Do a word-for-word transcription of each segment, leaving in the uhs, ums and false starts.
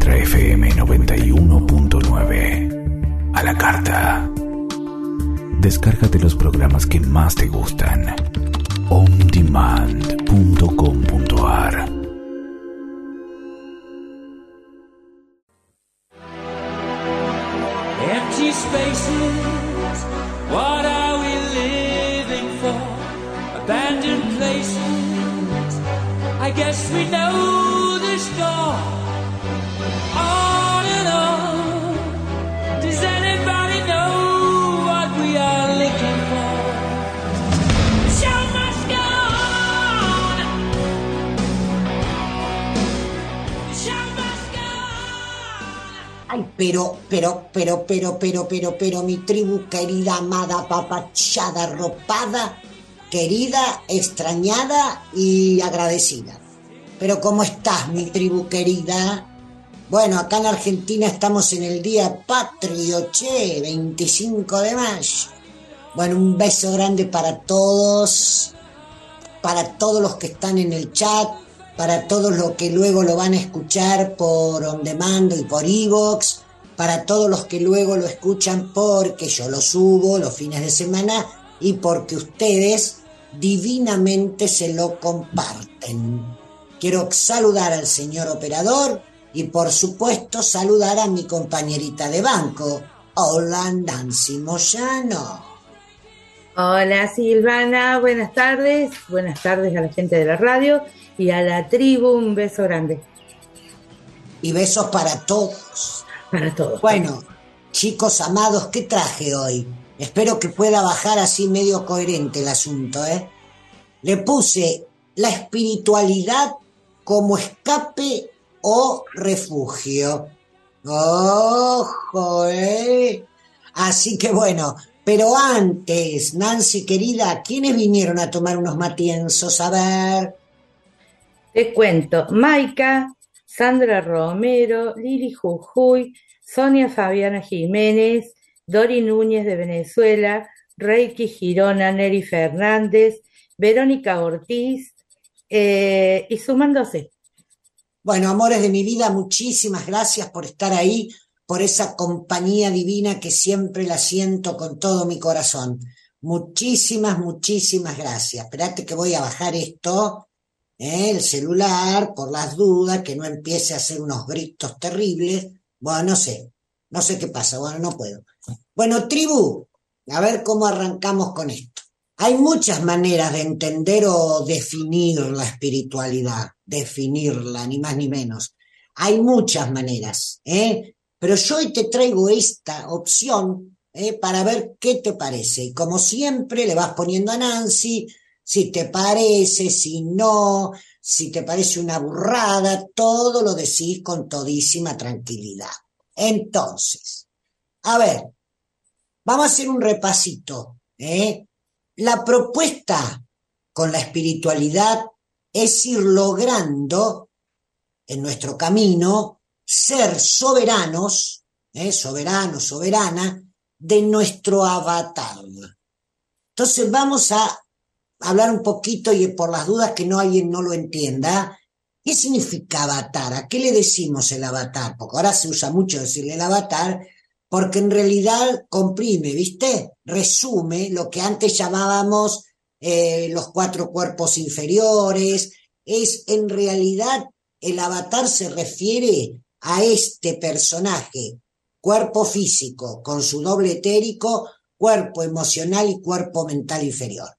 Ultra F M noventa y uno punto nueve. A la carta. Descárgate los programas que más te gustan. on demand punto com punto a r. Empty spaces, what are we living for? Abandoned places, I guess we know the score. On and on, does anybody know what we are looking for? The show must go on. The show must go on. Ay, pero, pero, pero, pero, pero, pero, pero, mi tribu querida, amada, apapachada, arropada, querida, extrañada y agradecida. Pero ¿cómo estás, mi tribu querida? Bueno, acá en Argentina estamos en el Día Patrio, che, veinticinco de mayo. Bueno, un beso grande para todos, para todos los que están en el chat, para todos los que luego lo van a escuchar por On Demand y por iVoox, para todos los que luego lo escuchan porque yo lo subo los fines de semana y porque ustedes divinamente se lo comparten. Quiero saludar al señor operador y por supuesto saludar a mi compañerita de banco. Hola, Nancy Moyano. Hola Silvana, buenas tardes, buenas tardes a la gente de la radio y a la tribu, un beso grande. Y besos para todos. Para todos. Bueno, chicos amados, ¿qué traje hoy? Espero que pueda bajar así medio coherente el asunto, ¿eh? Le puse la espiritualidad como escape o refugio. ¡Ojo, eh! Así que bueno, pero antes, Nancy querida, ¿quiénes vinieron a tomar unos matienzos? A ver. Te cuento, Maika, Sandra Romero, Lili Jujuy, Sonia Fabiana Jiménez, Dori Núñez de Venezuela, Reiki Girona, Neri Fernández, Verónica Ortiz, eh, y sumándose. Bueno, amores de mi vida, muchísimas gracias por estar ahí, por esa compañía divina que siempre la siento con todo mi corazón. Muchísimas, muchísimas gracias. Esperate que voy a bajar esto, eh, el celular, por las dudas, que no empiece a hacer unos gritos terribles. Bueno, no sé, no sé qué pasa, bueno, no puedo. Bueno, tribu, a ver cómo arrancamos con esto. Hay muchas maneras de entender o definir la espiritualidad, definirla, ni más ni menos. Hay muchas maneras, ¿eh? Pero yo hoy te traigo esta opción, ¿eh? Para ver qué te parece. Y como siempre le vas poniendo a Nancy, si te parece, si no, si te parece una burrada, todo lo decís con todísima tranquilidad. Entonces, a ver, vamos a hacer un repasito, ¿eh? La propuesta con la espiritualidad es ir logrando en nuestro camino ser soberanos, ¿eh? soberanos, soberana, de nuestro avatar. Entonces vamos a hablar un poquito y por las dudas que no alguien no lo entienda, ¿qué significa avatar? ¿A qué le decimos el avatar? Porque ahora se usa mucho decirle el avatar, porque en realidad comprime, ¿viste? Resume lo que antes llamábamos eh, los cuatro cuerpos inferiores. Es en realidad el avatar se refiere a este personaje, cuerpo físico con su doble etérico, cuerpo emocional y cuerpo mental inferior.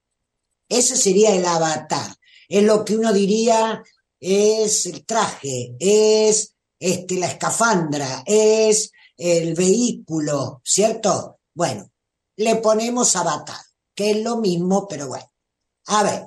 Ese sería el avatar. Es lo que uno diría es el traje, es este, la escafandra, es el vehículo, ¿cierto? Bueno, le ponemos avatar, que es lo mismo, pero bueno. A ver,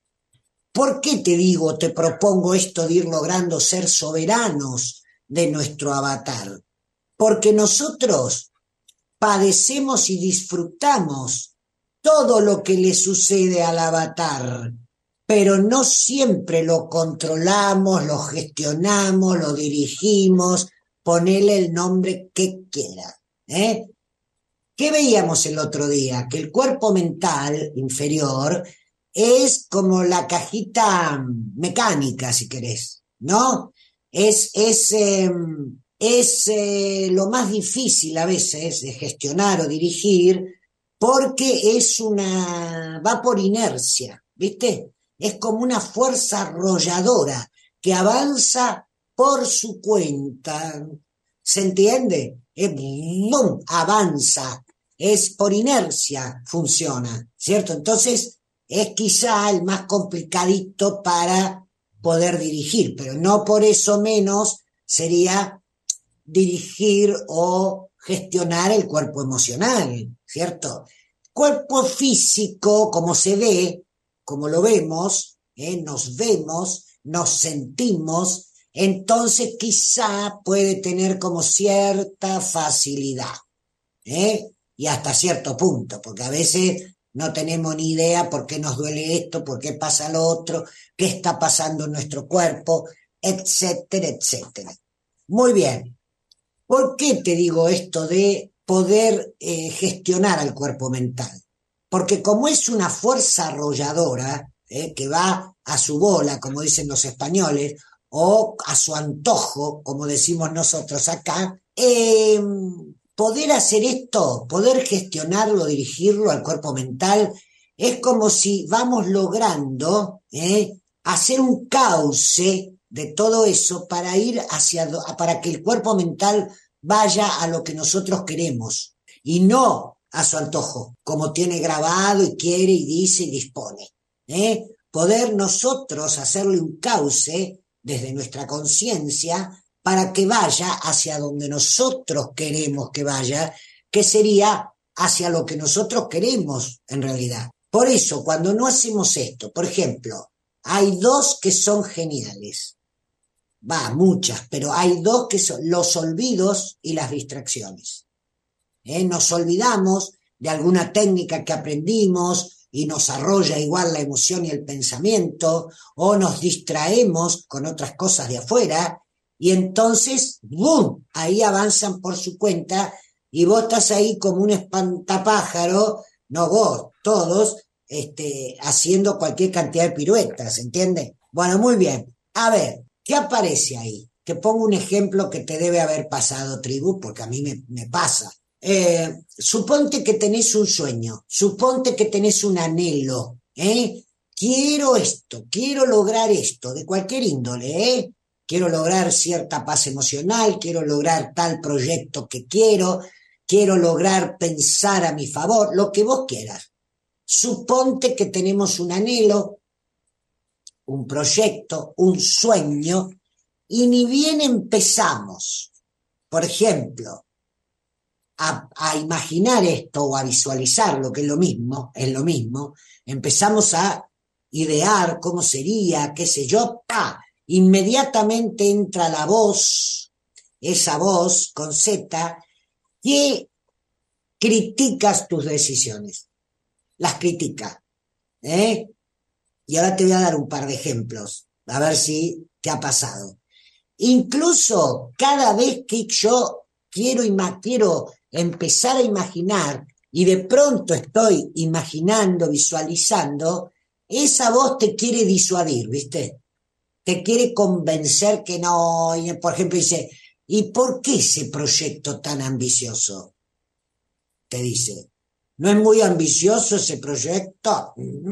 ¿por qué te digo, te propongo esto de ir logrando ser soberanos de nuestro avatar? Porque nosotros padecemos y disfrutamos todo lo que le sucede al avatar, pero no siempre lo controlamos, lo gestionamos, lo dirigimos, ponele el nombre que quiera, ¿eh? ¿Qué veíamos el otro día? Que el cuerpo mental inferior es como la cajita mecánica, si querés, ¿no? Es, es, eh, es eh, lo más difícil a veces de gestionar o dirigir porque es una, va por inercia, ¿viste? Es como una fuerza arrolladora que avanza por su cuenta. ¿Se entiende? Es, ¡bum! Avanza. Es por inercia funciona, ¿cierto? Entonces es quizá el más complicadito para poder dirigir, pero no por eso menos sería dirigir o gestionar el cuerpo emocional, ¿cierto? Cuerpo físico, como se ve, como lo vemos, ¿eh? Nos vemos, nos sentimos, entonces quizá puede tener como cierta facilidad, ¿eh? Y hasta cierto punto, porque a veces no tenemos ni idea por qué nos duele esto, por qué pasa lo otro, qué está pasando en nuestro cuerpo, etcétera, etcétera. Muy bien. ¿Por qué te digo esto de poder eh, gestionar al cuerpo mental? Porque como es una fuerza arrolladora, eh, que va a su bola, como dicen los españoles, o a su antojo, como decimos nosotros acá, eh, poder hacer esto, poder gestionarlo, dirigirlo al cuerpo mental, es como si vamos logrando eh, hacer un cauce de todo eso para ir hacia, para que el cuerpo mental vaya a lo que nosotros queremos y no a su antojo, como tiene grabado y quiere y dice y dispone. ¿eh? Poder nosotros hacerle un cauce desde nuestra conciencia para que vaya hacia donde nosotros queremos que vaya, que sería hacia lo que nosotros queremos en realidad. Por eso, cuando no hacemos esto, por ejemplo, hay dos que son geniales. Va, muchas, pero hay dos que son los olvidos y las distracciones. ¿Eh? Nos olvidamos de alguna técnica que aprendimos y nos arrolla igual la emoción y el pensamiento, o nos distraemos con otras cosas de afuera, y entonces, ¡bum!, ahí avanzan por su cuenta, y vos estás ahí como un espantapájaro, no vos, todos, este, haciendo cualquier cantidad de piruetas, ¿entiendes? Bueno, muy bien. A ver, ¿qué aparece ahí? Te pongo un ejemplo que te debe haber pasado, tribu, porque a mí me, me pasa. Eh, suponte que tenés un sueño, suponte que tenés un anhelo, ¿eh? Quiero esto, quiero lograr esto, de cualquier índole, ¿eh? Quiero lograr cierta paz emocional, quiero lograr tal proyecto que quiero, quiero lograr pensar a mi favor, lo que vos quieras. Suponte que tenemos un anhelo, un proyecto, un sueño, y ni bien empezamos, por ejemplo, a, a imaginar esto o a visualizarlo, que es lo mismo, es lo mismo, empezamos a idear cómo sería, qué sé yo, ¡pa! Inmediatamente entra la voz, esa voz con Z, que criticas tus decisiones, las critica, ¿eh? Y ahora te voy a dar un par de ejemplos, a ver si te ha pasado. Incluso cada vez que yo quiero, quiero empezar a imaginar y de pronto estoy imaginando, visualizando, esa voz te quiere disuadir, ¿viste? Te quiere convencer que no, y por ejemplo dice, ¿y por qué ese proyecto tan ambicioso? Te dice, ¿no es muy ambicioso ese proyecto?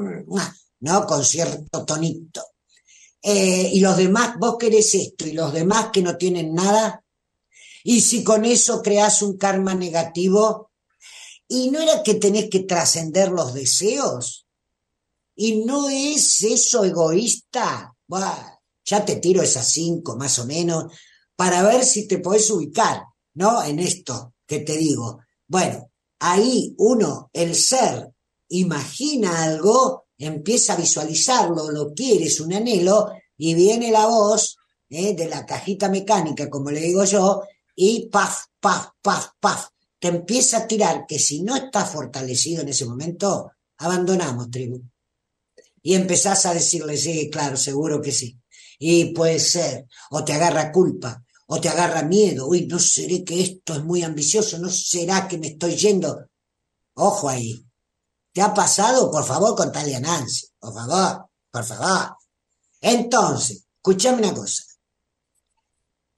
No, con cierto tonito. Eh, y los demás, vos querés esto, y los demás que no tienen nada, y si con eso creás un karma negativo, ¿y no era que tenés que trascender los deseos? ¿Y no es eso egoísta? Buah, ya te tiro esas cinco más o menos, para ver si te podés ubicar, ¿no? En esto que te digo. Bueno, ahí uno, el ser, imagina algo, empieza a visualizarlo, lo quiere, es un anhelo, y viene la voz eh, de la cajita mecánica, como le digo yo, y paf, paf, paf, paf, te empieza a tirar, que si no estás fortalecido en ese momento, abandonamos, tribu. Y empezás a decirle, sí, claro, seguro que sí. Y puede ser, o te agarra culpa, o te agarra miedo, uy, ¿no seré que esto es muy ambicioso? ¿No será que me estoy yendo? Ojo ahí. ¿Te ha pasado? Por favor, contale a Nancy. Por favor, por favor. Entonces, escúchame una cosa.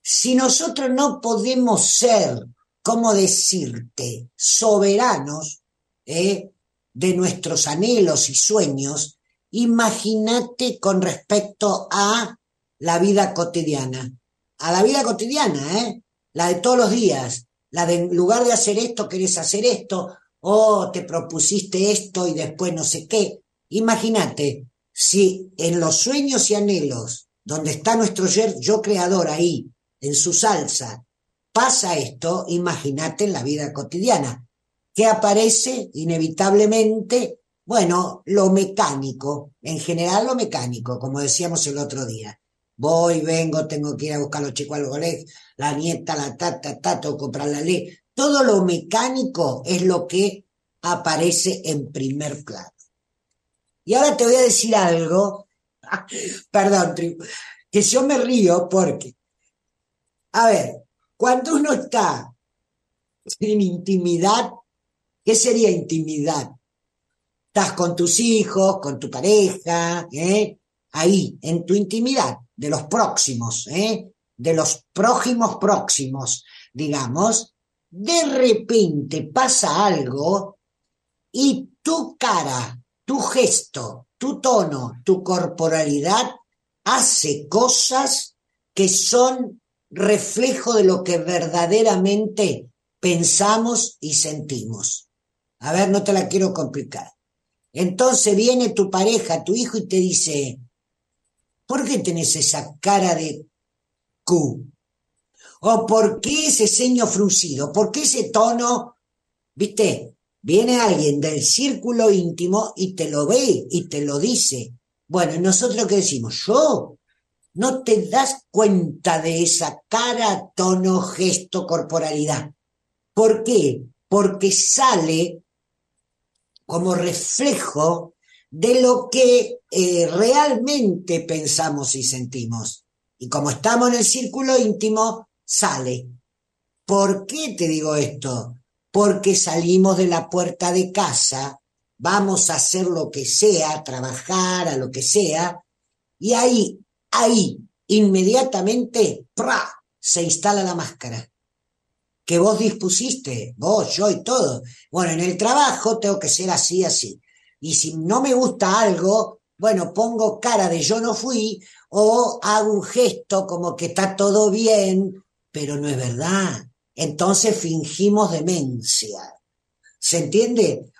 si nosotros no podemos ser, ¿cómo decirte?, soberanos ¿eh? de nuestros anhelos y sueños, imagínate con respecto a la vida cotidiana. A la vida cotidiana, ¿eh? La de todos los días. La de en lugar de hacer esto, querés hacer esto, o te propusiste esto y después no sé qué. Imagínate, si en los sueños y anhelos, donde está nuestro yo creador ahí, en su salsa, pasa esto, imagínate en la vida cotidiana. ¿Qué aparece? Inevitablemente, bueno, lo mecánico, en general lo mecánico, como decíamos el otro día. Voy, vengo, tengo que ir a buscar a los chicos al colegio, la nieta, la tata, tata, tengo que comprar la ley. Todo lo mecánico es lo que aparece en primer plano. Y ahora te voy a decir algo, perdón, que yo me río porque, a ver, cuando uno está en intimidad, ¿qué sería intimidad? Estás con tus hijos, con tu pareja, ¿eh? Ahí, en tu intimidad, de los próximos, ¿eh? de los prójimos próximos, digamos, de repente pasa algo y tu cara, tu gesto, tu tono, tu corporalidad hace cosas que son reflejo de lo que verdaderamente pensamos y sentimos. A ver, no te la quiero complicar. Entonces viene tu pareja, tu hijo, y te dice, ¿por qué tenés esa cara de Q? ¿O por qué ese ceño fruncido? ¿Por qué ese tono? ¿Viste? Viene alguien del círculo íntimo y te lo ve y te lo dice. Bueno, ¿y nosotros qué decimos? ¿Yo? ¿No te das cuenta de esa cara, tono, gesto, corporalidad? ¿Por qué? Porque sale como reflejo de lo que eh, realmente pensamos y sentimos. Y como estamos en el círculo íntimo, sale. ¿Por qué te digo esto? Porque salimos de la puerta de casa, vamos a hacer lo que sea, trabajar, a lo que sea, y ahí, ahí, inmediatamente, ¡pra!, se instala la máscara. Que vos dispusiste, vos, yo y todo. Bueno, en el trabajo tengo que ser así, así. Y si no me gusta algo, bueno, pongo cara de yo no fui o hago un gesto como que está todo bien, pero no es verdad. Entonces fingimos demencia. ¿Se entiende?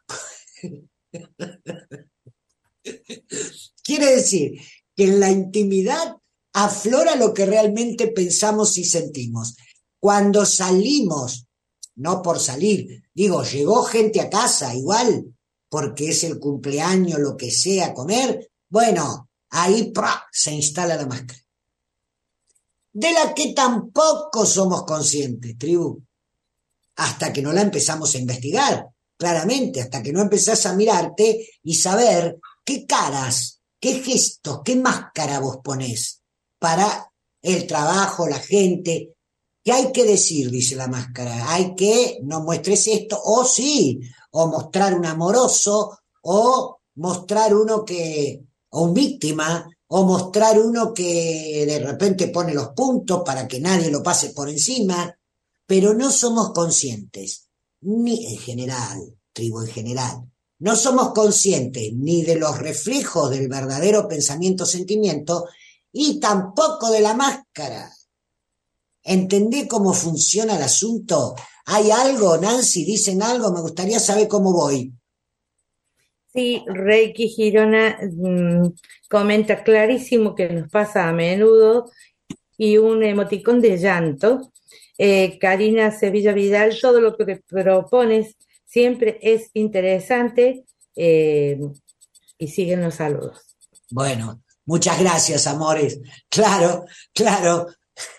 Quiere decir que en la intimidad aflora lo que realmente pensamos y sentimos. Cuando salimos, no por salir, digo, llegó gente a casa igual, porque es el cumpleaños, lo que sea, comer, bueno, ahí ¡pra!, se instala la máscara. De la que tampoco somos conscientes, tribu, hasta que no la empezamos a investigar, claramente, hasta que no empezás a mirarte y saber qué caras, qué gestos, qué máscara vos ponés para el trabajo, la gente. ¿Qué hay que decir? Dice la máscara. Hay que, no muestres esto, o sí, o mostrar un amoroso, o mostrar uno que, o un víctima, o mostrar uno que de repente pone los puntos para que nadie lo pase por encima, pero no somos conscientes, ni en general, tribu en general, no somos conscientes ni de los reflejos del verdadero pensamiento-sentimiento y tampoco de la máscara. ¿Entendés cómo funciona el asunto? ¿Hay algo, Nancy? ¿Dicen algo? Me gustaría saber cómo voy. Sí, Reiki Girona mmm, comenta clarísimo que nos pasa a menudo y un emoticón de llanto. Eh, Karina Sevilla Vidal, todo lo que propones siempre es interesante eh, y siguen los saludos. Bueno, muchas gracias, amores. Claro, claro.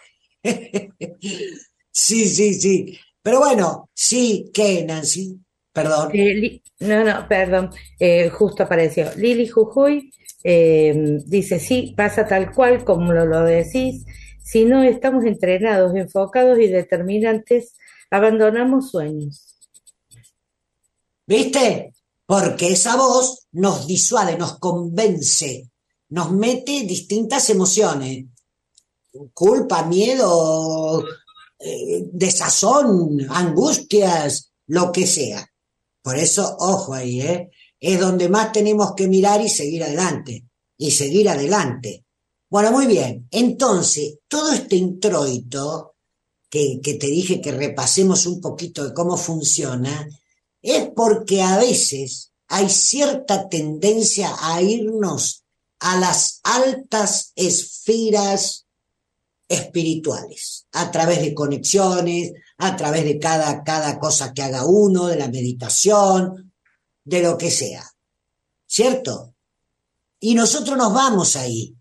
Sí, sí, sí. Pero bueno, sí, ¿qué, Nancy? Perdón. Eh, li- no, no, perdón, eh, justo apareció. Lili Jujuy eh, dice, sí, pasa tal cual como lo, lo decís. Si no estamos entrenados, enfocados y determinantes, abandonamos sueños. ¿Viste? Porque esa voz nos disuade, nos convence, nos mete distintas emociones. culpa, miedo, eh, desazón, angustias, lo que sea. Por eso, ojo ahí, ¿eh? Es donde más tenemos que mirar y seguir adelante, y seguir adelante. Bueno, muy bien. Entonces, todo este introito que, que te dije que repasemos un poquito de cómo funciona, es porque a veces hay cierta tendencia a irnos a las altas esferas espirituales, a través de conexiones, a través de cada, cada cosa que haga uno, de la meditación, de lo que sea, ¿cierto? Y nosotros nos vamos ahí.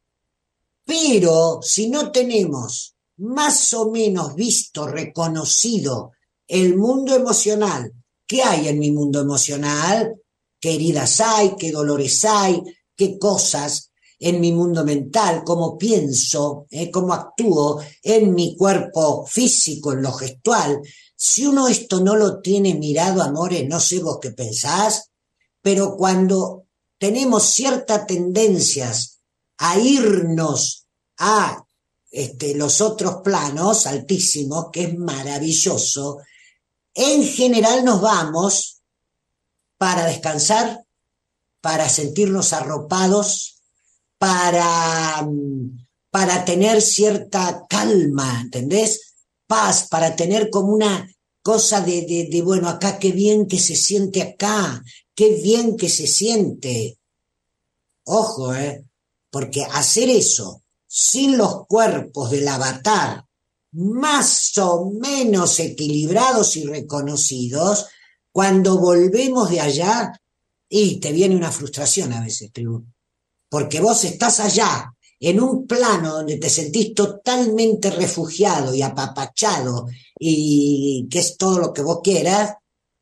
Pero si no tenemos más o menos visto, reconocido el mundo emocional, ¿qué hay en mi mundo emocional? ¿Qué heridas hay? ¿Qué dolores hay? ¿Qué cosas en mi mundo mental? ¿Cómo pienso? ¿Eh? ¿Cómo actúo en mi cuerpo físico, en lo gestual? Si uno esto no lo tiene mirado, amores, no sé vos qué pensás, pero cuando tenemos ciertas tendencias a irnos a este, los otros planos altísimos, que es maravilloso, en general nos vamos para descansar, para sentirnos arropados, para, para tener cierta calma, ¿entendés? Paz, para tener como una cosa de, de, de, bueno, acá qué bien que se siente acá, qué bien que se siente. Ojo, ¿eh? Porque hacer eso sin los cuerpos del avatar más o menos equilibrados y reconocidos, cuando volvemos de allá, y te viene una frustración a veces, tribu, porque vos estás allá, en un plano donde te sentís totalmente refugiado y apapachado, y que es todo lo que vos quieras,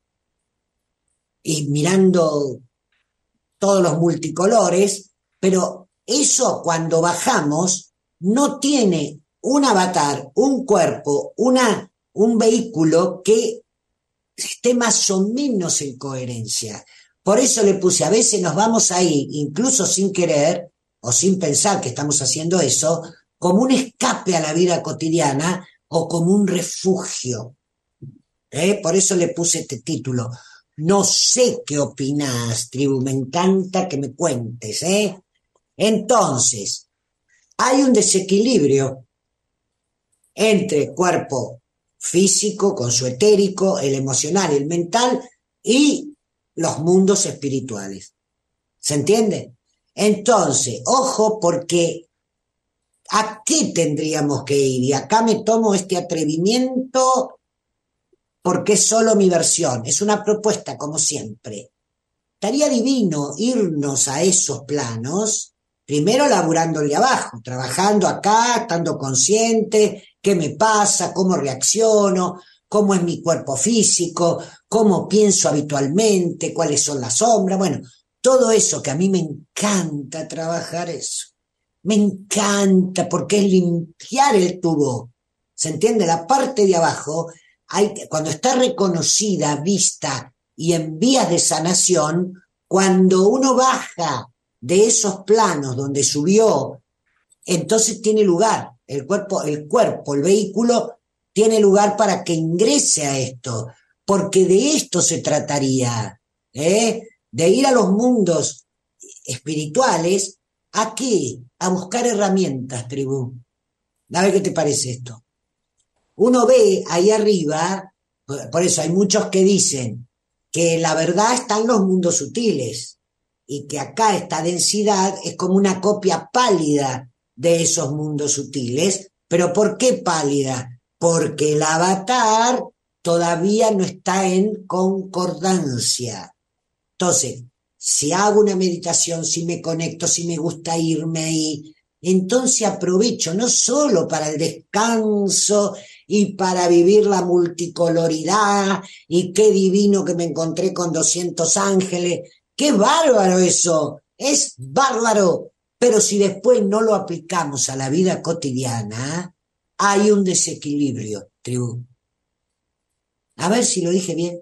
y mirando todos los multicolores, pero eso cuando bajamos no tiene un avatar, un cuerpo, una, un vehículo que esté más o menos en coherencia. Por eso le puse, a veces nos vamos ahí, incluso sin querer o sin pensar que estamos haciendo eso, como un escape a la vida cotidiana o como un refugio. ¿Eh? Por eso le puse este título. No sé qué opinás, tribu, me encanta que me cuentes, ¿eh? Entonces, hay un desequilibrio entre cuerpo físico, con su etérico, el emocional, el mental y los mundos espirituales. ¿Se entiende? Entonces, ojo, porque ¿a qué tendríamos que ir? Y acá me tomo este atrevimiento porque es solo mi versión, es una propuesta como siempre. Estaría divino irnos a esos planos, primero laburándole abajo, trabajando acá, estando consciente, qué me pasa, cómo reacciono, cómo es mi cuerpo físico, cómo pienso habitualmente, cuáles son las sombras, bueno, todo eso que a mí me encanta trabajar eso. Me encanta porque es limpiar el tubo. ¿Se entiende? La parte de abajo, hay, cuando está reconocida, vista y en vías de sanación, cuando uno baja de esos planos donde subió, entonces tiene lugar, el cuerpo, el cuerpo, el vehículo, tiene lugar para que ingrese a esto, porque de esto se trataría, ¿eh? De ir a los mundos espirituales, ¿a qué? A buscar herramientas, tribu. A ver qué te parece esto. Uno ve ahí arriba, por eso hay muchos que dicen que la verdad está en los mundos sutiles y que acá esta densidad es como una copia pálida de esos mundos sutiles. ¿Pero por qué pálida? Porque el avatar todavía no está en concordancia. Entonces, si hago una meditación, si me conecto, si me gusta irme ahí, entonces aprovecho no solo para el descanso y para vivir la multicoloridad y qué divino que me encontré con doscientos ángeles, qué bárbaro eso, es bárbaro, pero si después no lo aplicamos a la vida cotidiana, hay un desequilibrio, tribu. A ver si lo dije bien.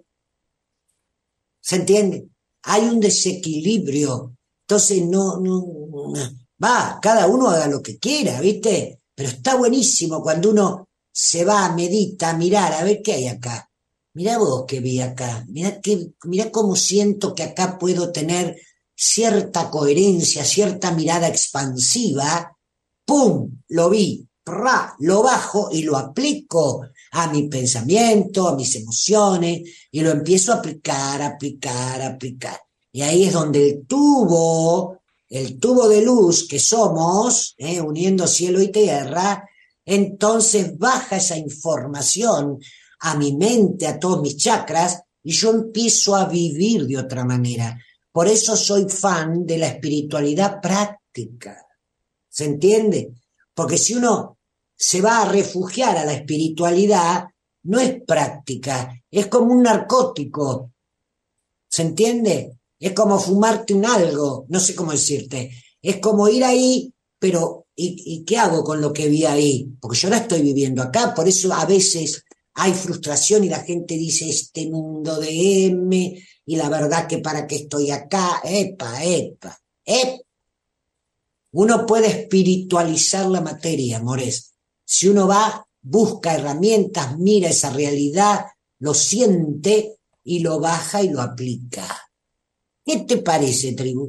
¿Se entiende? Hay un desequilibrio. Entonces no, no, no, va, cada uno haga lo que quiera, ¿viste? pero está buenísimo cuando uno se va, medita, a mirar, a ver qué hay acá. Mirá vos qué vi acá, mirá, que, mirá cómo siento que acá puedo tener cierta coherencia, cierta mirada expansiva. ¡Pum! Lo vi, ¡prá! Lo bajo y lo aplico a mi pensamiento, a mis emociones, y lo empiezo a aplicar, aplicar, aplicar. Y ahí es donde el tubo, el tubo de luz que somos, eh, uniendo cielo y tierra, entonces baja esa información a mi mente, a todos mis chakras, y yo empiezo a vivir de otra manera. Por eso soy fan de la espiritualidad práctica. ¿Se entiende? Porque si uno se va a refugiar a la espiritualidad, no es práctica, es como un narcótico. ¿Se entiende? Es como fumarte un algo, no sé cómo decirte. Es como ir ahí, pero ¿y, y qué hago con lo que vi ahí? Porque yo la estoy viviendo acá, por eso a veces hay frustración y la gente dice este mundo de M, y la verdad que para qué estoy acá, epa, epa, epa. Uno puede espiritualizar la materia, amores. Si uno va, busca herramientas, mira esa realidad, lo siente y lo baja y lo aplica. ¿Qué te parece, tribu?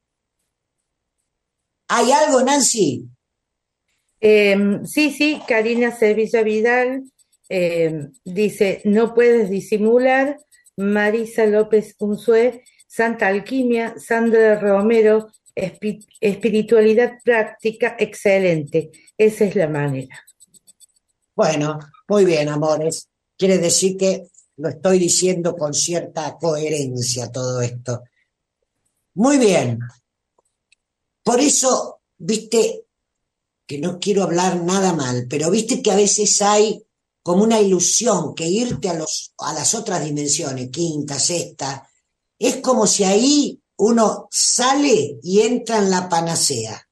¿Hay algo, Nancy? Eh, sí, sí, Karina Sevilla Vidal eh, dice, no puedes disimular. Marisa López Unzué, Santa Alquimia. Sandra Romero, espi- espiritualidad práctica, excelente. Esa es la manera. Bueno, muy bien, amores. Quiere decir que lo estoy diciendo con cierta coherencia todo esto. Muy bien. Por eso, viste, que no quiero hablar nada mal, pero viste que a veces hay como una ilusión que irte a, los, a las otras dimensiones, quinta, sexta, es como si ahí uno sale y entra en la panacea.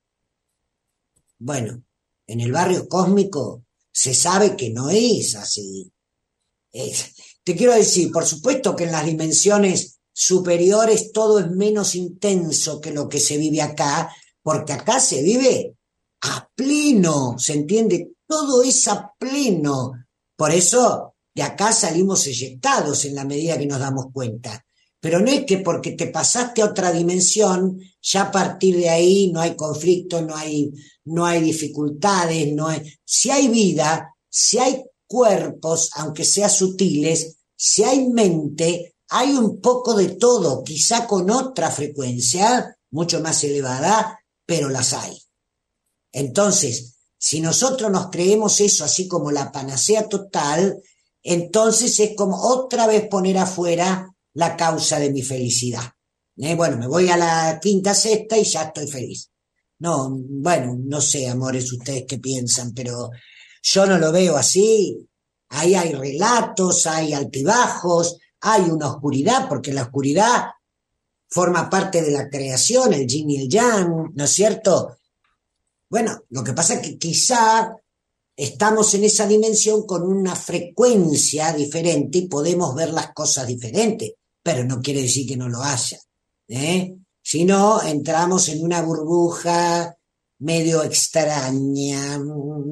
Bueno, en el barrio cósmico se sabe que no es así. Es, te quiero decir, por supuesto que en las dimensiones superiores todo es menos intenso que lo que se vive acá, porque acá se vive a pleno, ¿se entiende? Todo es a pleno. Por eso de acá salimos eyectados en la medida que nos damos cuenta. Pero no es que porque te pasaste a otra dimensión, ya a partir de ahí no hay conflicto, no hay, no hay dificultades, no hay... Si hay vida, si hay cuerpos, aunque sean sutiles, si hay mente, hay un poco de todo, quizá con otra frecuencia, mucho más elevada, pero las hay. Entonces, si nosotros nos creemos eso así como la panacea total, entonces es como otra vez poner afuera la causa de mi felicidad. Eh, bueno, me voy a la quinta, sexta y ya estoy feliz. No, bueno, no sé, amores, ustedes qué piensan, pero yo no lo veo así. Ahí hay relatos, hay altibajos, hay una oscuridad, porque la oscuridad forma parte de la creación, el yin y el yang, ¿no es cierto? Bueno, lo que pasa es que quizá estamos en esa dimensión con una frecuencia diferente y podemos ver las cosas diferentes, pero no quiere decir que no lo haya, ¿eh? Si no, entramos en una burbuja medio extraña.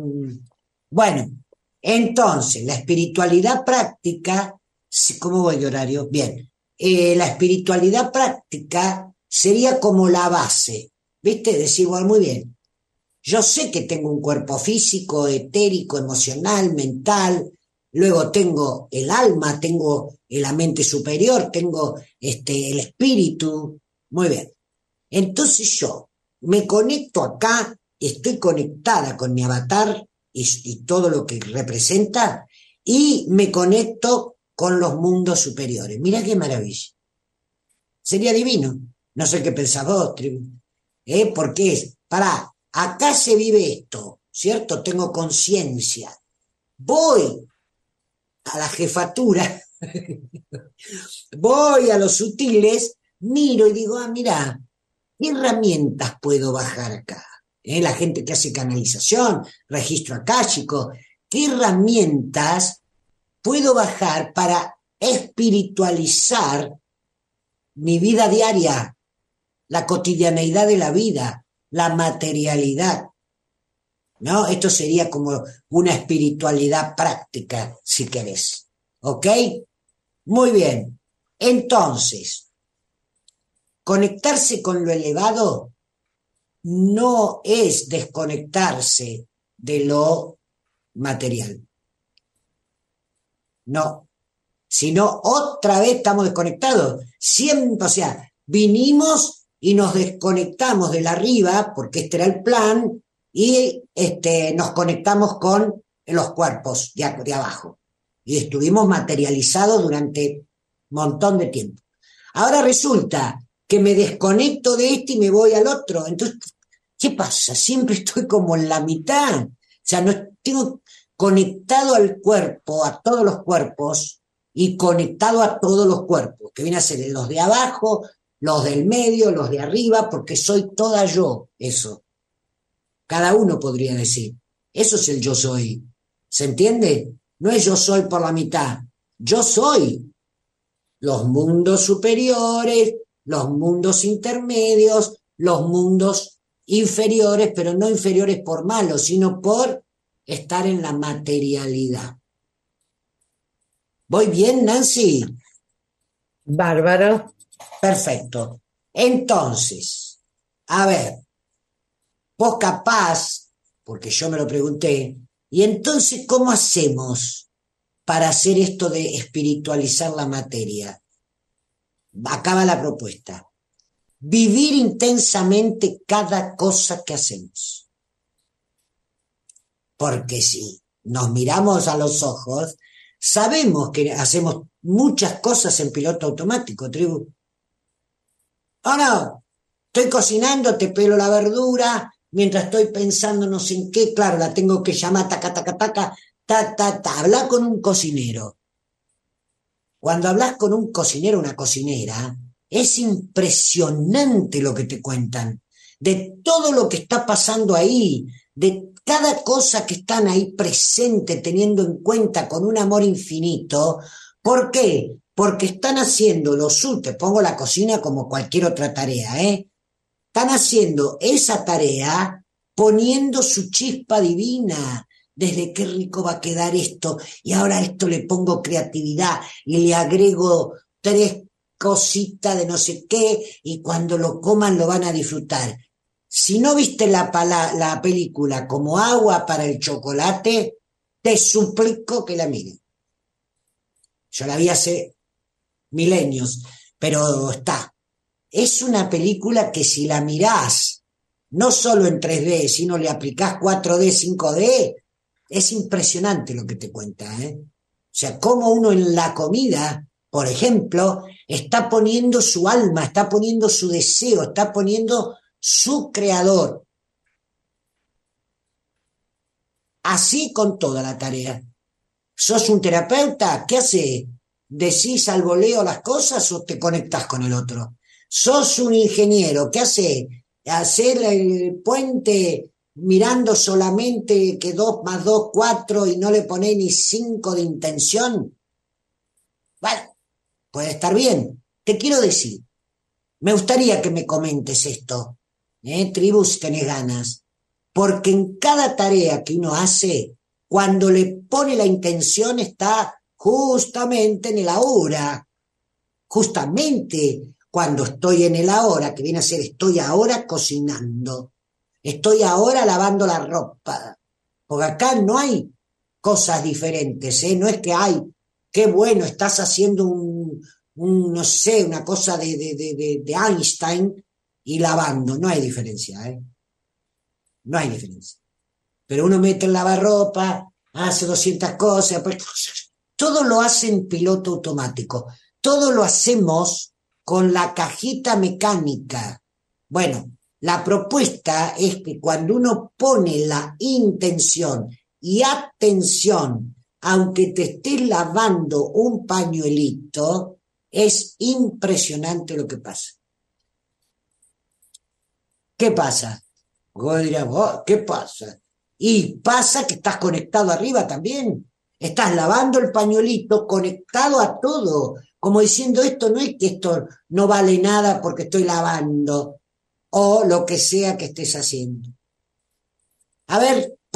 Bueno, entonces, la espiritualidad práctica, ¿cómo voy de horario? Bien, eh, la espiritualidad práctica sería como la base, ¿viste? Decir, bueno, muy bien. Yo sé que tengo un cuerpo físico, etérico, emocional, mental, luego tengo el alma, tengo la mente superior, tengo este, el espíritu. Muy bien. Entonces yo me conecto acá, estoy conectada con mi avatar y, y todo lo que representa, y me conecto con los mundos superiores. Mira qué maravilla. Sería divino. No sé qué pensás vos, ¿eh? Porque es, pará, acá se vive esto, ¿cierto? Tengo conciencia. Voy a la jefatura, voy a los sutiles, miro y digo, ah, mira, ¿qué herramientas puedo bajar acá? ¿Eh? La gente que hace canalización, registro akáshico, ¿qué herramientas puedo bajar para espiritualizar mi vida diaria, la cotidianeidad de la vida, la materialidad? ¿no? Esto sería como una espiritualidad práctica, si querés. ¿Ok? Muy bien. Entonces, conectarse con lo elevado no es desconectarse de lo material. No. Sino otra vez estamos desconectados. Siempre, o sea, vinimos y nos desconectamos del arriba, porque este era el plan, y este, nos conectamos con los cuerpos de, de abajo. Y estuvimos materializados durante un montón de tiempo. Ahora resulta que me desconecto de este y me voy al otro. Entonces, ¿qué pasa? Siempre estoy como en la mitad. O sea, no tengo conectado al cuerpo, a todos los cuerpos, y conectado a todos los cuerpos, que vienen a ser los de abajo, los del medio, los de arriba, porque soy toda yo, eso. Cada uno podría decir. Eso es el yo soy. ¿Se entiende? No es yo soy por la mitad. Yo soy los mundos superiores, los mundos intermedios, los mundos inferiores, pero no inferiores por malos, sino por estar en la materialidad. ¿Voy bien, Nancy? Bárbaro. Perfecto. Entonces, a ver, vos capaz, porque yo me lo pregunté, y entonces, ¿cómo hacemos para hacer esto de espiritualizar la materia? Acaba la propuesta. Vivir intensamente cada cosa que hacemos. Porque si nos miramos a los ojos, sabemos que hacemos muchas cosas en piloto automático, tribu. Oh, no, estoy cocinando, te pelo la verdura, mientras estoy pensando no sé en qué, claro, la tengo que llamar, taca, taca, taca, ta, ta, ta. Hablar con un cocinero. Cuando hablas con un cocinero, una cocinera, es impresionante lo que te cuentan, de todo lo que está pasando ahí, de cada cosa que están ahí presente, teniendo en cuenta con un amor infinito. ¿Por qué? Porque están haciendo lo suyo, te pongo la cocina como cualquier otra tarea, ¿eh? Están haciendo esa tarea poniendo su chispa divina, desde qué rico va a quedar esto, y ahora a esto le pongo creatividad, y le agrego tres cositas de no sé qué, y cuando lo coman lo van a disfrutar. Si no viste la, la, la película Como agua para el chocolate, te suplico que la mires. Yo la vi hace milenios, pero está. Es una película que si la mirás, no solo en tres D, sino le aplicás cuatro D, cinco D, es impresionante lo que te cuenta, ¿eh? O sea, cómo uno en la comida, por ejemplo, está poniendo su alma, está poniendo su deseo, está poniendo su creador. Así con toda la tarea. ¿Sos un terapeuta? ¿Qué haces? ¿Decís al voleo las cosas o te conectás con el otro? ¿Sos un ingeniero? ¿Qué haces? ¿Hacer el puente mirando solamente que dos más dos, cuatro y no le ponés ni cinco de intención? Bueno, puede estar bien. Te quiero decir, me gustaría que me comentes esto, ¿eh? Tribu, si tenés ganas, porque en cada tarea que uno hace, cuando le pone la intención está justamente en el ahora, justamente cuando estoy en el ahora, que viene a ser estoy ahora cocinando, estoy ahora lavando la ropa, porque acá no hay cosas diferentes, ¿eh? No es que hay, qué bueno, estás haciendo un, un no sé, una cosa de, de, de, de Einstein y lavando, no hay diferencia, ¿eh? No hay diferencia. Pero uno mete el lavarropa, hace doscientas cosas, pues, todo lo hace en piloto automático, todo lo hacemos con la cajita mecánica. Bueno, la propuesta es que cuando uno pone la intención y atención, aunque te estés lavando un pañuelito, es impresionante lo que pasa. ¿Qué pasa? Vos dirás, oh, ¿qué pasa? Y pasa que estás conectado arriba también. Estás lavando el pañuelito conectado a todo, como diciendo esto no es que esto no vale nada porque estoy lavando, o lo que sea que estés haciendo. A ver,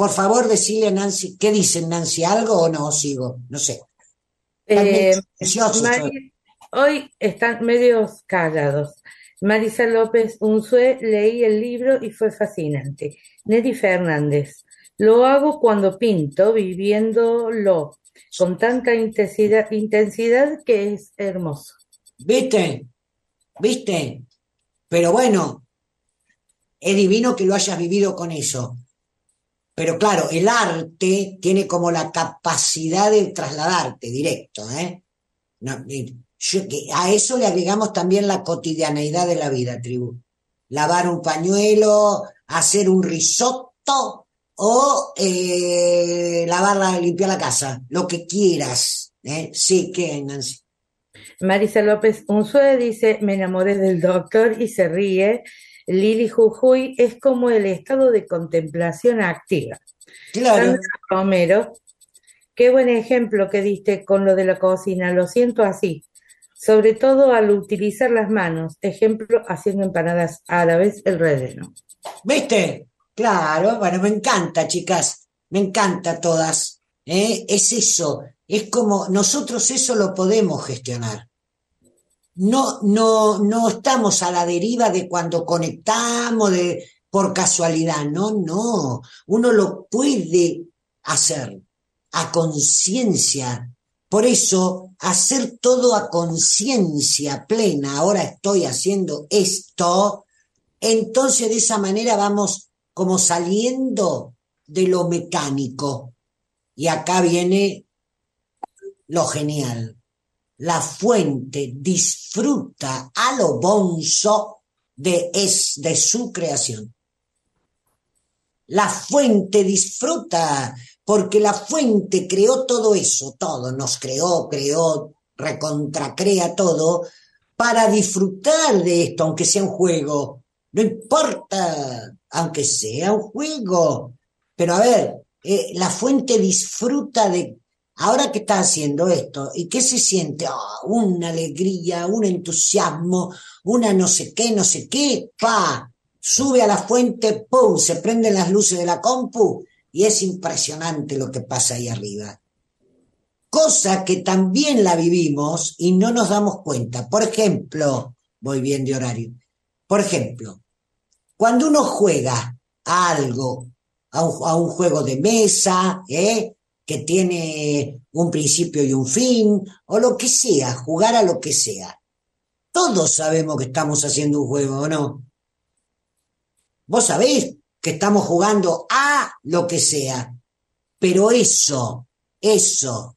por favor, decirle a Nancy, ¿qué dicen Nancy? ¿Algo o no? Sigo, no sé. Están medio Eh, silenciosos todos. Mari- hoy están medios callados. Marisa López Unzué, leí el libro y fue fascinante. Neri Fernández, lo hago cuando pinto, viviéndolo con tanta intensidad, intensidad que es hermoso. ¿Viste? ¿Viste? Pero bueno, es divino que lo hayas vivido con eso. Pero claro, el arte tiene como la capacidad de trasladarte directo, ¿eh? No, y yo- que a eso le agregamos también la cotidianeidad de la vida, tribu. Lavar un pañuelo, hacer un risotto o eh, lavar la, limpiar la casa, lo que quieras, ¿eh? Sí, que Nancy. Marisa López Unzué dice, me enamoré del doctor y se ríe. Lili Jujuy es como el estado de contemplación activa. Sandra Claro, Romero, qué buen ejemplo que diste con lo de la cocina, lo siento así, sobre todo al utilizar las manos, ejemplo haciendo empanadas árabes, el relleno. ¿viste? Claro, bueno, me encanta, chicas, me encanta todas, ¿eh? Es eso, es como nosotros eso lo podemos gestionar. No, no, no estamos a la deriva de cuando conectamos de por casualidad, no, no, uno lo puede hacer a conciencia. Por eso, hacer todo a conciencia plena, ahora estoy haciendo esto, entonces de esa manera vamos como saliendo de lo mecánico. Y acá viene lo genial. La fuente disfruta a lo bonzo de, es, de su creación. La fuente disfruta, porque la fuente creó todo eso, todo, nos creó, creó, recontracrea todo, para disfrutar de esto, aunque sea un juego. No importa, aunque sea un juego. Pero a ver, eh, la fuente disfruta de, ahora que está haciendo esto, ¿y qué se siente? Oh, una alegría, un entusiasmo, una no sé qué, no sé qué, pa, sube a la fuente, pum, se prenden las luces de la compu y es impresionante lo que pasa ahí arriba. Cosa que también la vivimos y no nos damos cuenta. Por ejemplo, voy bien de horario. Por ejemplo, cuando uno juega a algo, a un, a un juego de mesa, ¿eh? que tiene un principio y un fin, o lo que sea, jugar a lo que sea. Todos sabemos que estamos haciendo un juego, ¿o no? Vos sabés que estamos jugando a lo que sea, pero eso, eso,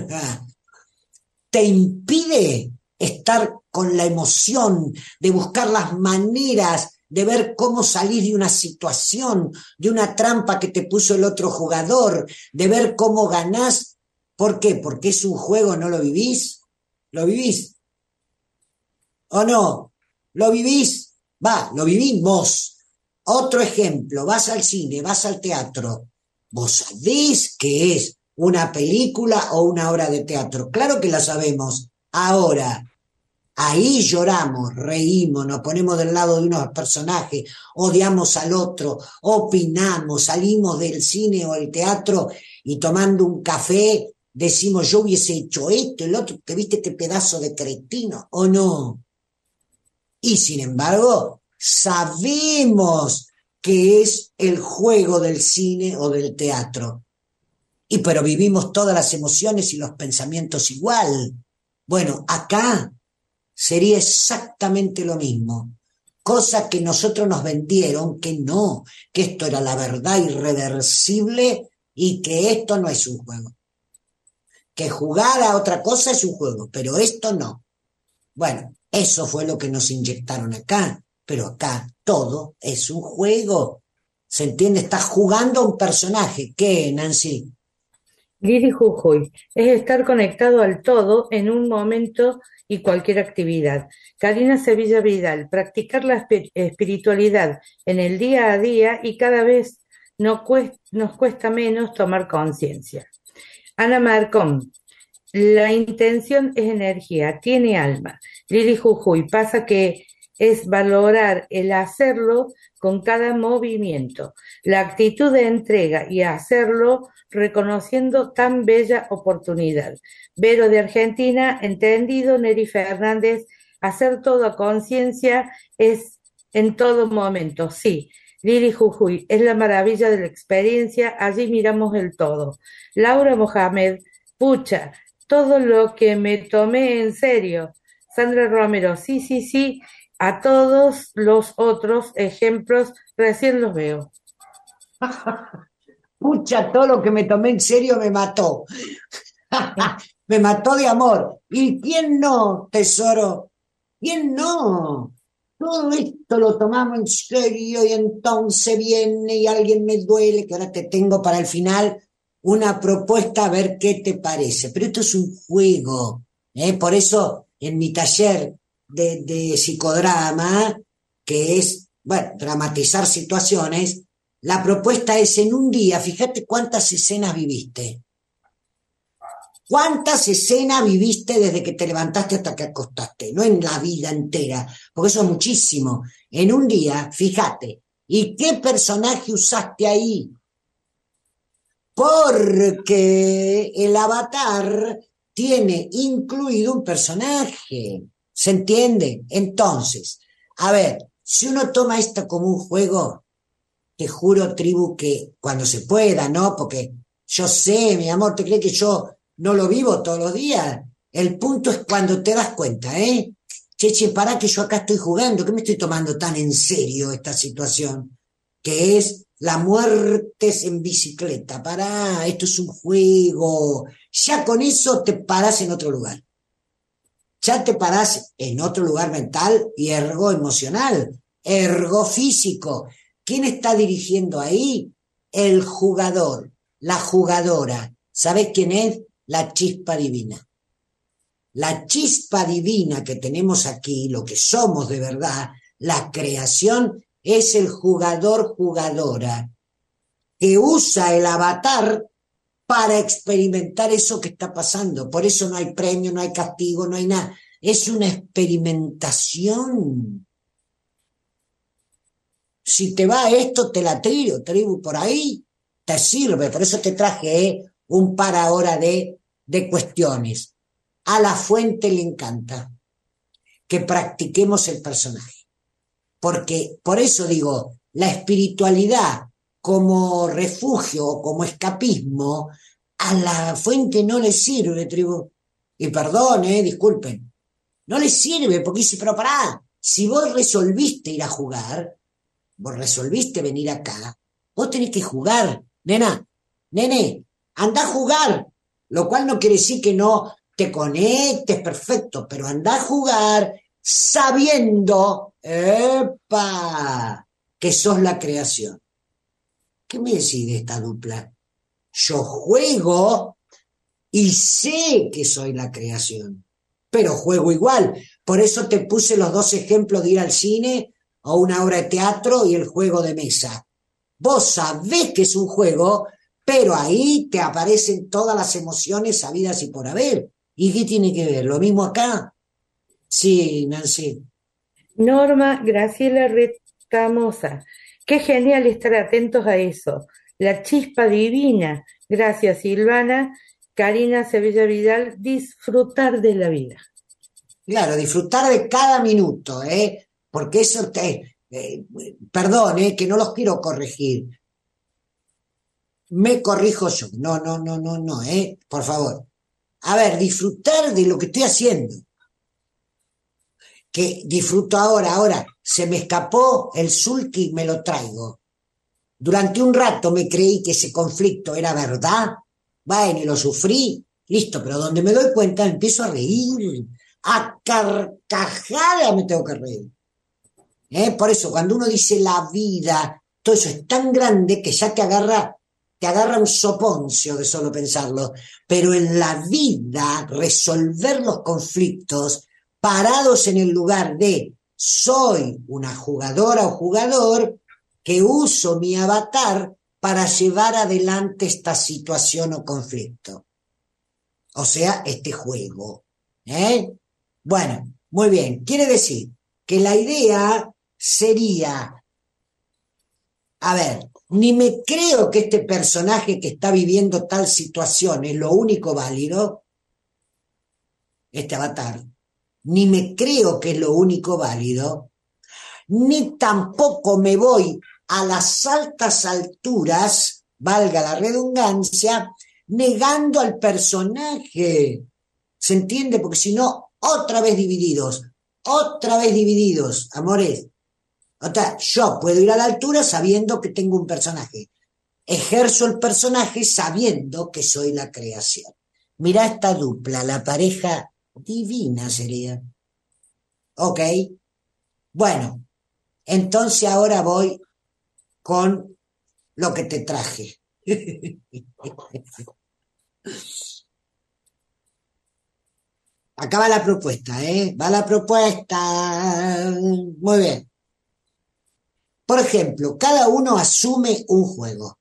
te impide estar con la emoción de buscar las maneras de ver cómo salir de una situación, de una trampa que te puso el otro jugador, de ver cómo ganás. ¿Por qué? Porque es un juego, ¿no lo vivís? ¿Lo vivís? ¿O no? ¿Lo vivís? Va, lo vivimos. Otro ejemplo, vas al cine, vas al teatro. ¿Vos sabés qué es una película o una obra de teatro? Claro que la sabemos. Ahora, ahí lloramos, reímos, nos ponemos del lado de unos personajes, odiamos al otro, opinamos, salimos del cine o el teatro y tomando un café decimos yo hubiese hecho esto, el otro, que viste este pedazo de cretino, ¿o no? Y sin embargo, sabemos que es el juego del cine o del teatro. Y pero vivimos todas las emociones y los pensamientos igual. Bueno, acá sería exactamente lo mismo. Cosa que nosotros nos vendieron que no, que esto era la verdad irreversible y que esto no es un juego. Que jugar a otra cosa es un juego, pero esto no. Bueno, eso fue lo que nos inyectaron acá, pero acá todo es un juego. ¿Se entiende? Estás jugando a un personaje. ¿Qué, Nancy? Lili Jujuy, es estar conectado al todo en un momento y cualquier actividad. Karina Sevilla Vidal, practicar la espi- espiritualidad en el día a día y cada vez no cuest- nos cuesta menos tomar conciencia. Ana Marcón, la intención es energía, tiene alma. Lili Jujuy, pasa que es valorar el hacerlo con cada movimiento, la actitud de entrega y hacerlo reconociendo tan bella oportunidad. Vero de Argentina, entendido. Neri Fernández, hacer todo a conciencia es en todo momento, sí. Lili Jujuy, es la maravilla de la experiencia, allí miramos el todo. Laura Mohamed, pucha, todo lo que me tomé en serio. Sandra Romero, sí, sí, sí, a todos los otros ejemplos recién los veo. Pucha, todo lo que me tomé en serio me mató. Me mató de amor. ¿Y quién no, tesoro? ¿Quién no? Todo esto lo tomamos en serio y entonces viene y alguien me duele, que ahora te tengo para el final una propuesta a ver qué te parece. Pero esto es un juego, ¿eh? Por eso en mi taller de, de psicodrama, que es, bueno, dramatizar situaciones, la propuesta es en un día, fíjate cuántas escenas viviste. ¿Cuántas escenas viviste desde que te levantaste hasta que acostaste? No en la vida entera, porque eso es muchísimo. En un día, fíjate, ¿y qué personaje usaste ahí? Porque el avatar tiene incluido un personaje, ¿se entiende? Entonces, a ver, si uno toma esto como un juego, te juro, tribu, que cuando se pueda, ¿no? Porque yo sé, mi amor, ¿te crees que yo no lo vivo todos los días? El punto es cuando te das cuenta, ¿eh? Che, che, pará que yo acá estoy jugando, que me estoy tomando tan en serio esta situación, que es la muerte en bicicleta. Pará, esto es un juego. Ya con eso te parás en otro lugar. Ya te parás en otro lugar mental y ergo emocional, ergo físico. ¿Quién está dirigiendo ahí? El jugador, la jugadora. ¿Sabés quién es? La chispa divina. La chispa divina que tenemos aquí, lo que somos de verdad, la creación, es el jugador-jugadora que usa el avatar para experimentar eso que está pasando. Por eso no hay premio, no hay castigo, no hay nada. Es una experimentación. Si te va esto, te la tiro, tribu, por ahí te sirve. Por eso te traje ¿eh? un par ahora de, de cuestiones. A la fuente le encanta que practiquemos el personaje. Porque, por eso digo, la espiritualidad como refugio o como escapismo, a la fuente no le sirve, tribu. Y perdón, eh, disculpen. No le sirve, porque dice, pero pará, si vos resolviste ir a jugar, vos resolviste venir acá, vos tenés que jugar, nena, nene, anda a jugar, lo cual no quiere decir que no te conectes, perfecto, pero anda a jugar sabiendo, ¡epa!, que sos la creación. ¿Qué me decís de esta dupla? Yo juego y sé que soy la creación, pero juego igual. Por eso te puse los dos ejemplos de ir al cine o una obra de teatro y el juego de mesa. Vos sabés que es un juego, pero ahí te aparecen todas las emociones habidas y por haber. ¿Y qué tiene que ver? ¿Lo mismo acá? Sí, Nancy. Norma Graciela Retamosa, qué genial estar atentos a eso. La chispa divina. Gracias, Silvana. Karina Sevilla Vidal, disfrutar de la vida. Claro, disfrutar de cada minuto, ¿eh? Porque eso te... Eh, perdón, eh, que no los quiero corregir. Me corrijo yo. No, no, no, no, no, eh, por favor. A ver, disfrutar de lo que estoy haciendo. Que disfruto ahora, ahora, se me escapó el sulky, me lo traigo. Durante un rato me creí que ese conflicto era verdad, bueno, y lo sufrí, listo, pero donde me doy cuenta empiezo a reír, a carcajada me tengo que reír. ¿Eh? Por eso, cuando uno dice la vida, todo eso es tan grande que ya te agarra, te agarra un soponcio de solo pensarlo. Pero en la vida, resolver los conflictos parados en el lugar de soy una jugadora o jugador que uso mi avatar para llevar adelante esta situación o conflicto. O sea, este juego. ¿Eh? Bueno, muy bien. Quiere decir que la idea sería, a ver, ni me creo que este personaje que está viviendo tal situación es lo único válido, este avatar, ni me creo que es lo único válido, ni tampoco me voy a las altas alturas, valga la redundancia, negando al personaje. ¿Se entiende? Porque si no, otra vez divididos, otra vez divididos, amores. O sea, yo puedo ir a la altura sabiendo que tengo un personaje. Ejerzo el personaje sabiendo que soy la creación. Mirá esta dupla, la pareja divina sería. Ok. Bueno, entonces ahora voy con lo que te traje. Acá va la propuesta, ¿eh? Va la propuesta. Muy bien. Por ejemplo, cada uno asume un juego.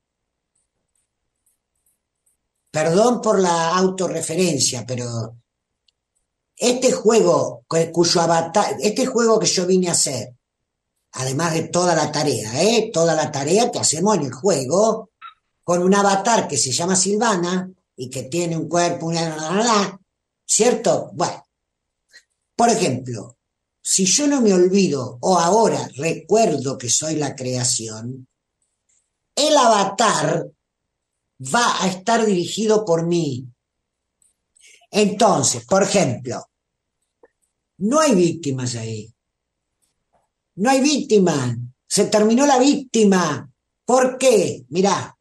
Perdón por la autorreferencia, pero este juego cuyo avatar, este juego que yo vine a hacer, además de toda la tarea, ¿eh? Toda la tarea que hacemos en el juego, con un avatar que se llama Silvana y que tiene un cuerpo, una... ¿Cierto? Bueno, por ejemplo, si yo no me olvido o ahora recuerdo que soy la creación, el avatar va a estar dirigido por mí. Entonces, por ejemplo, no hay víctimas ahí. No hay víctima. Se terminó la víctima. ¿Por qué? Mirá,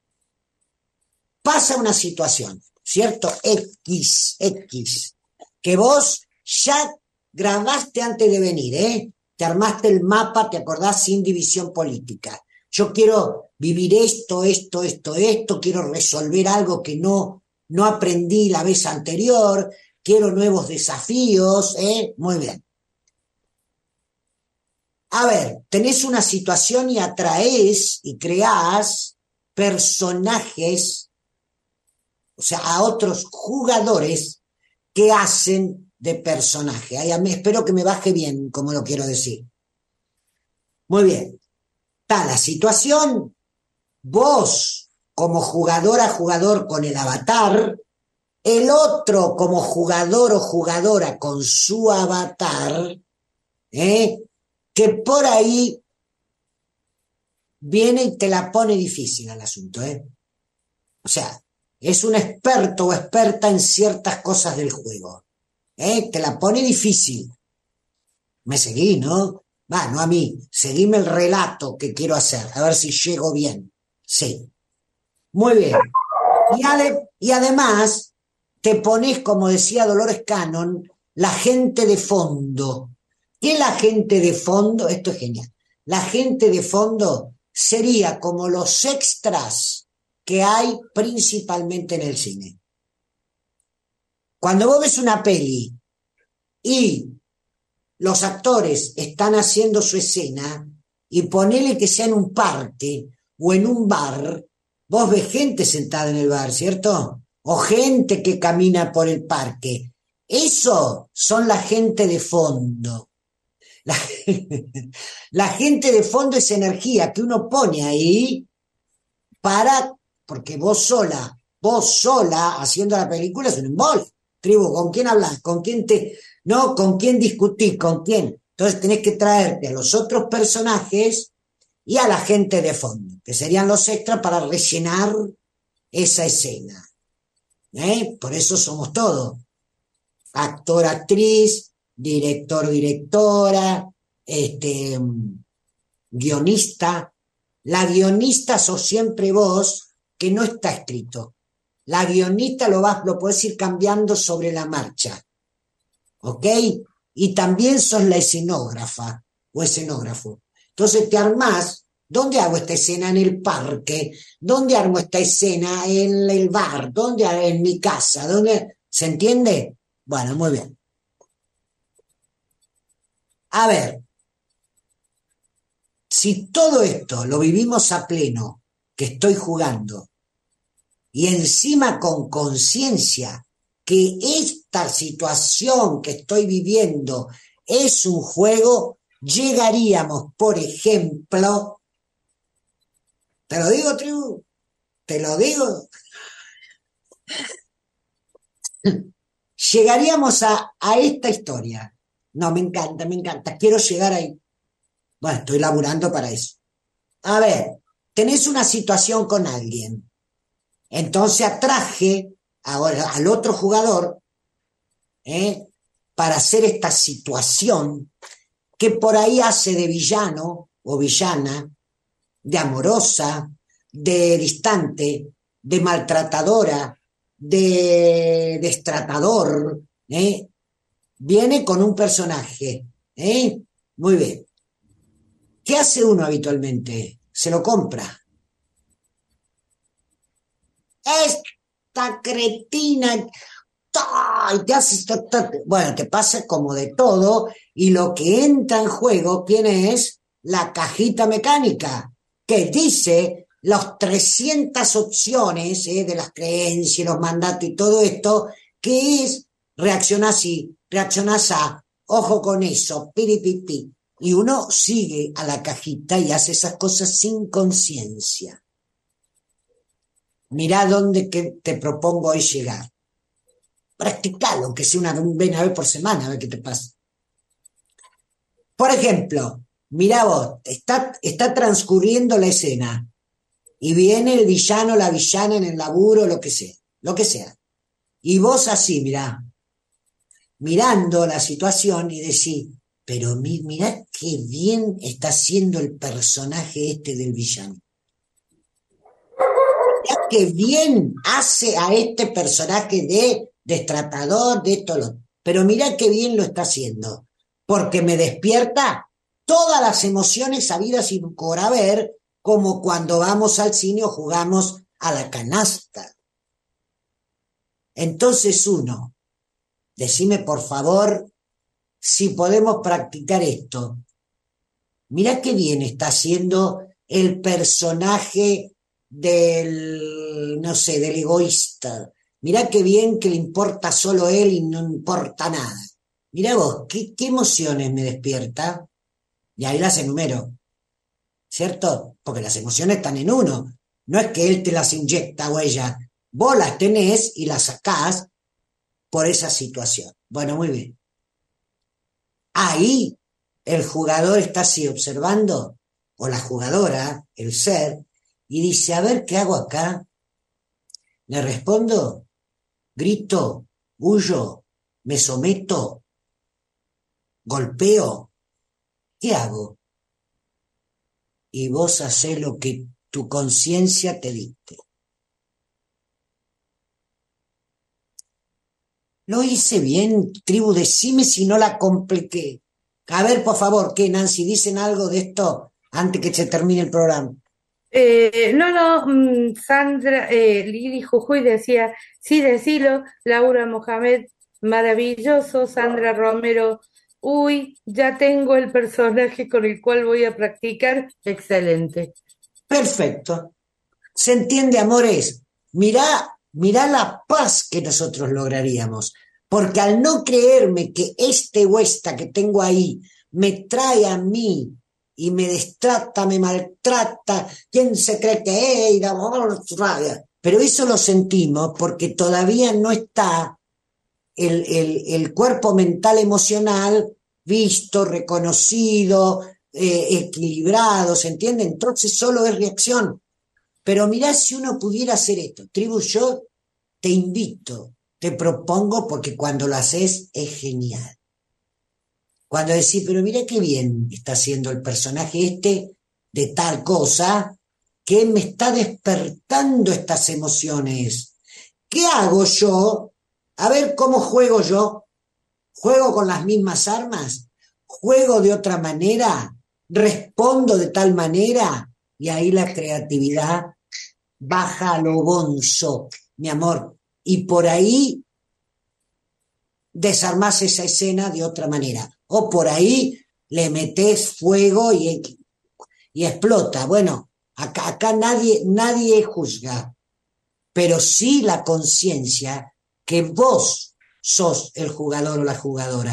pasa una situación, ¿cierto? X, X, que vos ya grabaste antes de venir, ¿eh? Te armaste el mapa, te acordás, sin división política. Yo quiero vivir esto, esto, esto, esto, quiero resolver algo que no, no aprendí la vez anterior, quiero nuevos desafíos, ¿eh? Muy bien. A ver, tenés una situación y atraés y creás personajes, o sea, a otros jugadores que hacen de personaje. Ay, espero que me baje bien, como lo quiero decir. Muy bien. Está la situación, vos como jugadora, jugador con el avatar, el otro como jugador o jugadora con su avatar, ¿eh? Que por ahí viene y te la pone difícil al asunto, ¿eh? O sea, es un experto o experta en ciertas cosas del juego, ¿eh? Te la pone difícil. Me seguí, ¿no? Va, no a mí, seguime el relato que quiero hacer, a ver si llego bien. Sí. Muy bien. Y, ade- y además te pones, como decía Dolores Cannon, la gente de fondo. ¿Qué es la gente de fondo? Esto es genial. La gente de fondo sería como los extras que hay principalmente en el cine. Cuando vos ves una peli y los actores están haciendo su escena y ponele que sea en un parque o en un bar, vos ves gente sentada en el bar, ¿cierto? O gente que camina por el parque. Eso son la gente de fondo. La, la gente de fondo es energía que uno pone ahí para, porque vos sola, vos sola haciendo la película es un embole. Tribu, ¿con quién hablas? ¿Con quién te...? No, ¿con quién discutís? ¿Con quién? Entonces tenés que traerte a los otros personajes y a la gente de fondo, que serían los extras para rellenar esa escena. ¿Eh? Por eso somos todos. Actor, actriz, director, directora, este, guionista. La guionista sos siempre vos, que no está escrito. La guionista lo vas, lo podés ir cambiando sobre la marcha. ¿Ok? Y también sos la escenógrafa o escenógrafo. Entonces te armás, ¿dónde hago esta escena? En el parque. ¿Dónde armo esta escena? En el bar. ¿Dónde? En mi casa. ¿Dónde? ¿Se entiende? Bueno, muy bien. A ver, si todo esto lo vivimos a pleno, que estoy jugando, y encima con conciencia que esta situación que estoy viviendo es un juego, llegaríamos, por ejemplo, te lo digo, tribu, te lo digo, llegaríamos a, a esta historia. No, me encanta, me encanta, quiero llegar ahí. Bueno, estoy laburando para eso. A ver, tenés una situación con alguien. Entonces atraje ahora al otro jugador ¿eh? para hacer esta situación que por ahí hace de villano o villana, de amorosa, de distante, de maltratadora, de destratador, ¿eh? Viene con un personaje, ¿eh? Muy bien. ¿Qué hace uno habitualmente? Se lo compra. Esta cretina, y te hace, bueno, te pasa como de todo, y lo que entra en juego, ¿quién es? La cajita mecánica, que dice las trescientas opciones ¿eh? de las creencias, los mandatos y todo esto, que es reacciona así, reaccionás a, ojo con eso, piripipi, y uno sigue a la cajita y hace esas cosas sin conciencia. Mirá dónde que te propongo hoy llegar. Practicalo, aunque sea una vez por semana, a ver qué te pasa. Por ejemplo, mirá vos, está, está transcurriendo la escena y viene el villano, la villana en el laburo, lo que sea, lo que sea. Y vos así, mirá, mirando la situación y decís, pero mi, mirá qué bien está haciendo el personaje este del villano. Mirá qué bien hace a este personaje de destratador, de esto, lo, pero mirá qué bien lo está haciendo, porque me despierta todas las emociones habidas y por haber, como cuando vamos al cine o jugamos a la canasta. Entonces uno, decime por favor si podemos practicar esto. Mirá qué bien está haciendo el personaje del, no sé, del egoísta. Mirá qué bien que le importa solo él y no importa nada. Mirá vos, ¿qué, qué emociones me despierta? Y ahí las enumero, ¿cierto? Porque las emociones están en uno. No es que él te las inyecta o ella. Vos las tenés y las sacás por esa situación. Bueno, muy bien. Ahí el jugador está así observando, o la jugadora, el ser, y dice, a ver, ¿qué hago acá? ¿Le respondo? ¿Grito? ¿Huyo? ¿Me someto? ¿Golpeo? ¿Qué hago? Y vos hacés lo que tu conciencia te dicte. Lo hice bien, tribu, decime si no la compliqué. A ver, por favor, ¿qué, Nancy? ¿Dicen algo de esto antes que se termine el programa? Eh, no, no, mm, Sandra, eh, Lili Jujuy decía, sí, decilo, Laura Mohamed, maravilloso, Sandra Romero, uy, ya tengo el personaje con el cual voy a practicar, excelente. Perfecto. ¿Se entiende, amores? Mirá, mirá la paz que nosotros lograríamos, porque al no creerme que este o esta que tengo ahí me trae a mí y me destrata, me maltrata, ¿quién se cree que es? Pero eso lo sentimos porque todavía no está el, el, el cuerpo mental emocional visto, reconocido, eh, equilibrado, ¿se entiende? Entonces solo es reacción. Pero mirá si uno pudiera hacer esto. Tribu, yo te invito, te propongo, porque cuando lo haces es genial. Cuando decís, pero mirá qué bien está haciendo el personaje este de tal cosa, que me está despertando estas emociones. ¿Qué hago yo? A ver cómo juego yo. ¿Juego con las mismas armas? ¿Juego de otra manera? ¿Respondo de tal manera? Y ahí la creatividad baja a lo bonzo, mi amor. Y por ahí desarmás esa escena de otra manera. O por ahí le metés fuego y, y explota. Bueno, acá, acá nadie, nadie juzga, pero sí la conciencia que vos sos el jugador o la jugadora.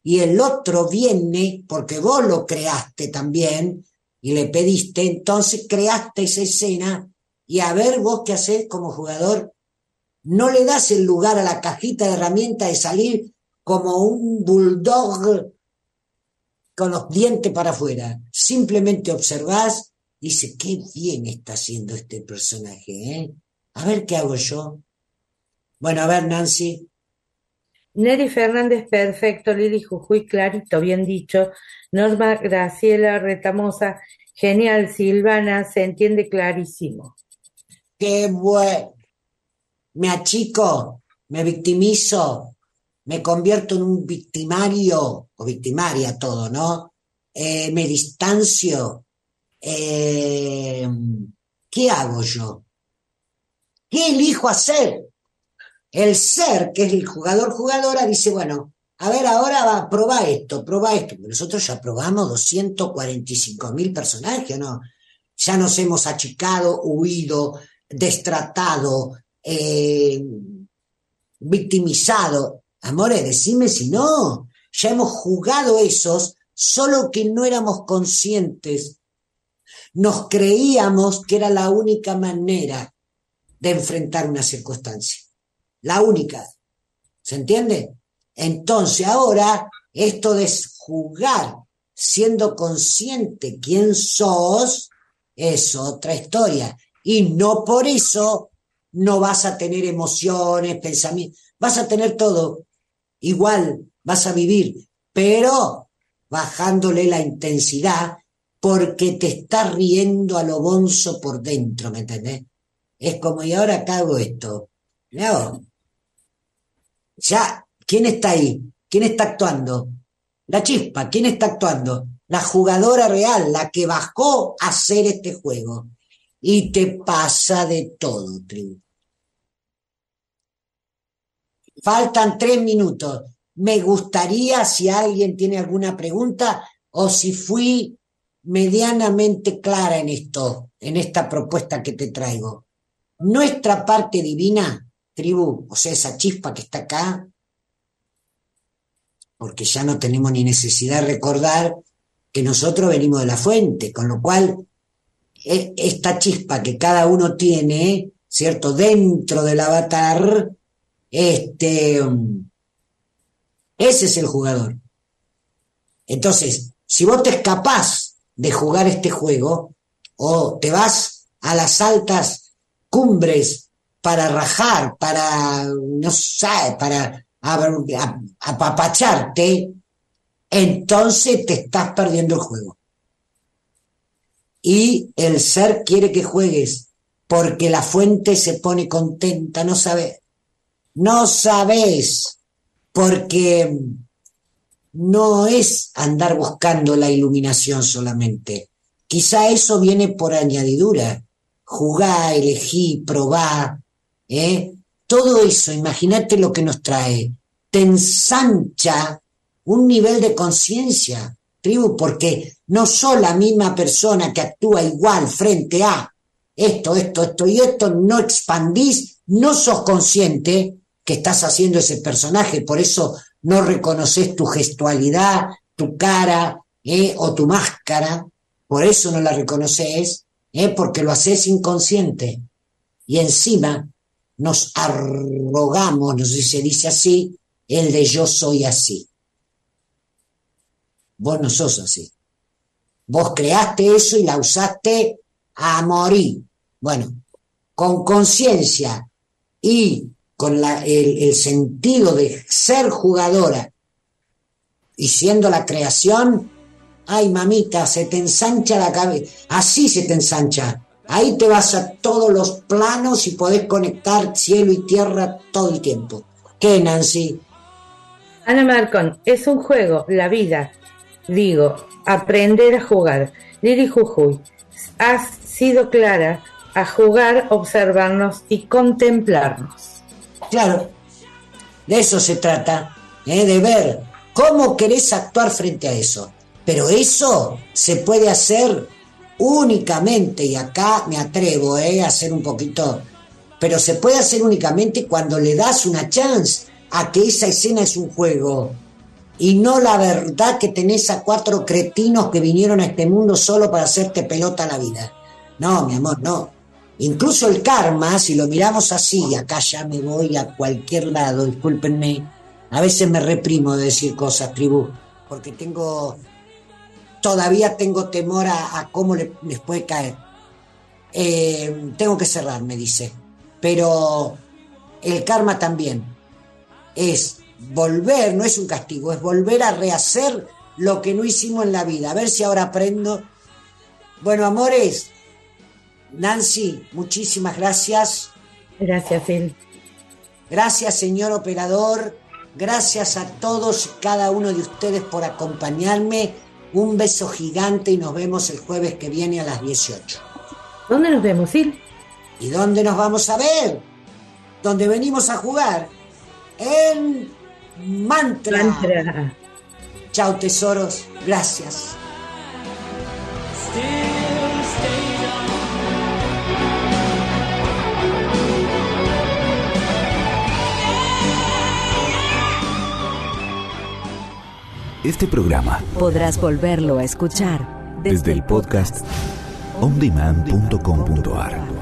y el otro viene, porque vos lo creaste también, y le pediste, entonces creaste esa escena, y a ver vos qué hacés como jugador, no le das el lugar a la cajita de herramientas de salir como un bulldog con los dientes para afuera, simplemente observás, dice, qué bien está haciendo este personaje, ¿eh? A ver qué hago yo. Bueno, a ver, Nancy. Neri Fernández, perfecto. Lili Jujuy, clarito, bien dicho. Norma Graciela Retamosa, genial. Silvana, se entiende clarísimo. Qué bueno. Me achico, me victimizo, me convierto en un victimario, o victimaria todo, ¿no? Eh, me distancio. Eh, ¿Qué hago yo? ¿Qué elijo hacer? El ser, que es el jugador-jugadora, dice, bueno, a ver, ahora va, probá esto, probá esto. Nosotros ya probamos doscientos cuarenta y cinco mil personajes, ¿no? Ya nos hemos achicado, huido, destratado, eh, victimizado. Amores, decime si no. Ya hemos jugado esos, solo que no éramos conscientes. Nos creíamos que era la única manera de enfrentar una circunstancia. La única. ¿Se entiende? Entonces ahora, esto de jugar siendo consciente quién sos, es otra historia. Y no por eso no vas a tener emociones, pensamientos, vas a tener todo. Igual vas a vivir, pero bajándole la intensidad porque te estás riendo a lo bonzo por dentro, ¿me entendés? Es como, y ahora acá hago esto. ¿No? Ya, ¿quién está ahí? ¿Quién está actuando? La chispa, ¿quién está actuando? La jugadora real, la que bajó a hacer este juego. Y te pasa de todo, tribu. Faltan tres minutos. Me gustaría, si alguien tiene alguna pregunta, o si fui medianamente clara en esto, en esta propuesta que te traigo. Nuestra parte divina, tribu, o sea, esa chispa que está acá, porque ya no tenemos ni necesidad de recordar que nosotros venimos de la fuente, con lo cual esta chispa que cada uno tiene, ¿cierto?, dentro del avatar, este, ese es el jugador. Entonces, si vos te escapás de jugar este juego, o te vas a las altas cumbres para rajar, para, no sé, para apapacharte, entonces te estás perdiendo el juego. Y el ser quiere que juegues, porque la fuente se pone contenta, no sabes, no sabes, porque no es andar buscando la iluminación solamente. Quizá eso viene por añadidura. Jugá, elegí, probá, ¿eh? Todo eso, imagínate lo que nos trae. Te ensancha un nivel de conciencia, tribu, porque no sos la misma persona que actúa igual frente a esto, esto, esto y esto, no expandís, no sos consciente que estás haciendo ese personaje, por eso no reconoces tu gestualidad, tu cara, ¿eh? O tu máscara, por eso no la reconoces, ¿eh? Porque lo haces inconsciente. Y encima nos arrogamos, no sé si se dice así, el de yo soy así. Vos no sos así. Vos creaste eso y la usaste a morir. Bueno, con conciencia y con la, el, el sentido de ser jugadora y siendo la creación, ay mamita, se te ensancha la cabeza, así se te ensancha, ahí te vas a todos los planos y podés conectar cielo y tierra todo el tiempo. ¿Qué, Nancy? Ana Marcón, es un juego, la vida, digo, aprender a jugar. Lili Jujuy, has sido clara, a jugar, observarnos y contemplarnos. Claro, de eso se trata, ¿eh? De ver cómo querés actuar frente a eso. Pero eso se puede hacer únicamente, y acá me atrevo ¿eh? a hacer un poquito, pero se puede hacer únicamente cuando le das una chance a que esa escena es un juego. y no la verdad que tenés a cuatro cretinos que vinieron a este mundo solo para hacerte pelota la vida. No, mi amor, no. Incluso el karma, si lo miramos así, acá ya me voy a cualquier lado, discúlpenme, a veces me reprimo de decir cosas, tribu, porque tengo, todavía tengo temor a, a cómo le, les puede caer. Eh, tengo que cerrar, me dice, pero el karma también es volver, no es un castigo, es volver a rehacer lo que no hicimos en la vida, a ver si ahora aprendo. Bueno, amores, Nancy, muchísimas gracias. Gracias, Phil. Gracias, señor operador. Gracias a todos y cada uno de ustedes por acompañarme. Un beso gigante y nos vemos el jueves que viene a las dieciocho. ¿Dónde nos vemos, Phil? ¿Y dónde nos vamos a ver? Donde venimos a jugar. En Mantra. Mantra. Chao, tesoros. Gracias. Este programa podrás volverlo a escuchar desde el podcast on demand punto com punto a r.